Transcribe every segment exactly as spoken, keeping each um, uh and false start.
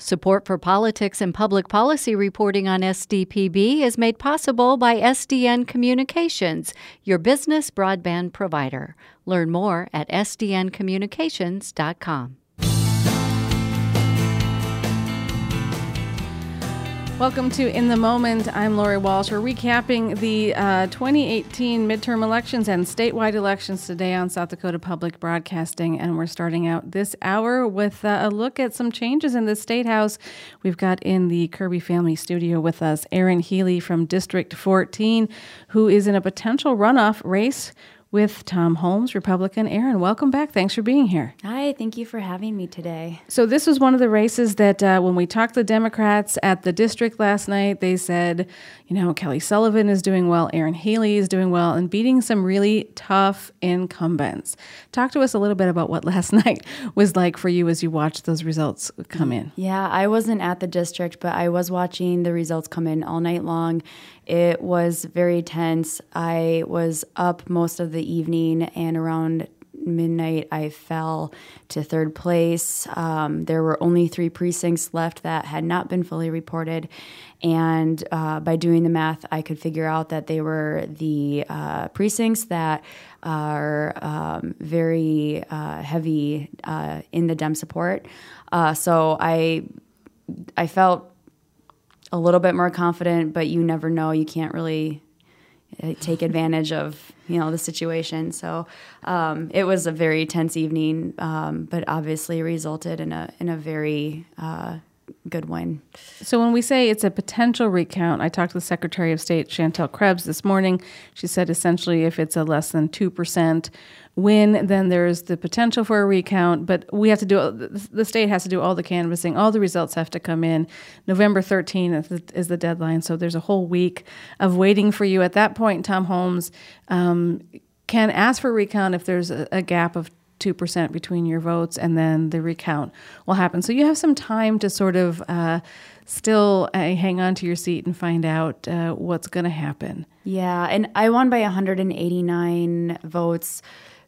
Support for politics and public policy reporting on S D P B is made possible by S D N Communications, your business broadband provider. Learn more at S D N communications dot com. Welcome to In the Moment. I'm Lori Walsh. We're recapping the uh, twenty eighteen midterm elections and statewide elections today on South Dakota Public Broadcasting, and we're starting out this hour with uh, a look at some changes in the State House. We've got in the Kirby family studio with us Erin Healy from District fourteen, who is in a potential runoff race with Tom Holmes, Republican. Erin, welcome back. Thanks for being here. Hi, thank you for having me today. So this was one of the races that uh, when we talked to Democrats at the district last night, they said, you know, Kelly Sullivan is doing well, Erin Healy is doing well, and beating some really tough incumbents. Talk to us a little bit about what last night was like for you as you watched those results come in. Yeah, I wasn't at the district, but I was watching the results come in all night long. It was very tense. I was up most of the evening, and around midnight, I fell to third place. Um, there were only three precincts left that had not been fully reported. And uh, by doing the math, I could figure out that they were the uh, precincts that are um, very uh, heavy uh, in the Dem support. Uh, so I, I felt a little bit more confident, but you never know. You can't really take advantage of, you know, the situation. So um, it was a very tense evening, um, but obviously resulted in a in a very uh, good win. So when we say it's a potential recount, I talked to the Secretary of State, Chantel Krebs, this morning. She said essentially if it's a less than two percent win, then there's the potential for a recount, but we have to do, the state has to do all the canvassing, all the results have to come in. November thirteenth is the deadline, so there's a whole week of waiting for you. At that point, Tom Holmes um, can ask for a recount if there's a, a gap of two percent between your votes, and then the recount will happen. So you have some time to sort of uh, still uh, hang on to your seat and find out uh, what's going to happen. Yeah, and I won by one hundred eighty-nine votes.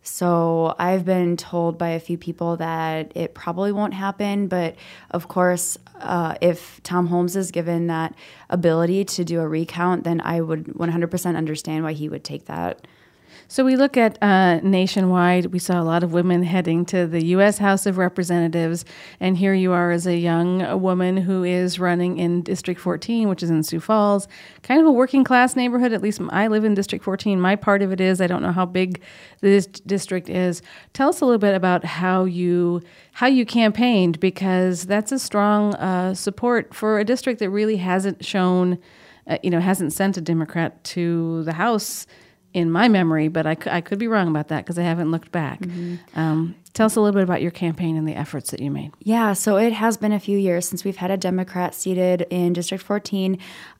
So I've been told by a few people that it probably won't happen. But of course, uh, if Tom Holmes is given that ability to do a recount, then I would one hundred percent understand why he would take that. So we look at uh, nationwide, we saw a lot of women heading to the U S House of Representatives, and here you are as a young woman who is running in District fourteen, which is in Sioux Falls, kind of a working class neighborhood. At least I live in District fourteen. My part of it is, I don't know how big this district is. Tell us a little bit about how you how you campaigned, because that's a strong uh, support for a district that really hasn't shown, uh, you know, hasn't sent a Democrat to the House in my memory, but I, I could be wrong about that because I haven't looked back. Mm-hmm. Um, tell us a little bit about your campaign and the efforts that you made. Yeah, so it has been a few years since we've had a Democrat seated in District fourteen.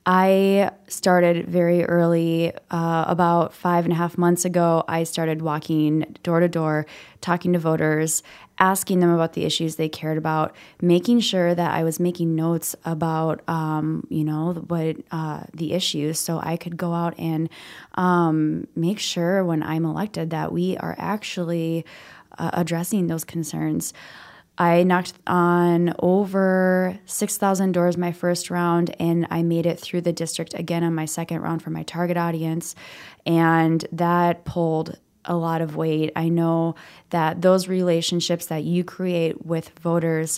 I started very early. Uh, about five and a half months ago, I started walking door to door, talking to voters, asking them about the issues they cared about, making sure that I was making notes about, um, you know, what uh, the issues, so I could go out and um, make sure when I'm elected that we are actually uh, addressing those concerns. I knocked on over six thousand doors my first round, and I made it through the district again on my second round for my target audience, and that pulled a lot of weight. I know that those relationships that you create with voters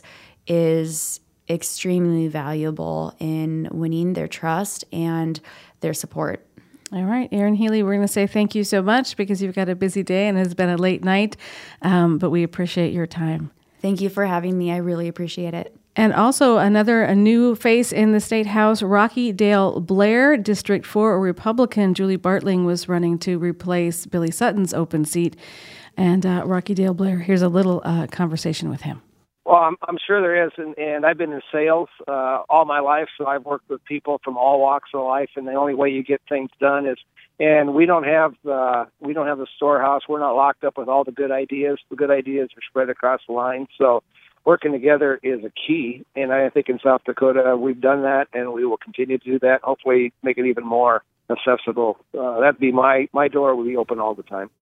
is extremely valuable in winning their trust and their support. All right, Erin Healy, we're going to say thank you so much because you've got a busy day and it's been a late night, um, but we appreciate your time. Thank you for having me. I really appreciate it. And also another a new face in the State House, Rocky Dale Blair, District four, a Republican. Julie Bartling was running to replace Billy Sutton's open seat. And uh, Rocky Dale Blair, here's a little uh, conversation with him. Well, I'm, I'm sure there is, and, and I've been in sales uh, all my life, so I've worked with people from all walks of life, and the only way you get things done is, and we don't have uh, we don't have the storehouse. We're not locked up with all the good ideas. The good ideas are spread across the line, so working together is a key, and I think in South Dakota we've done that, and we will continue to do that. Hopefully, make it even more accessible. Uh, that'd be my my door will be open all the time.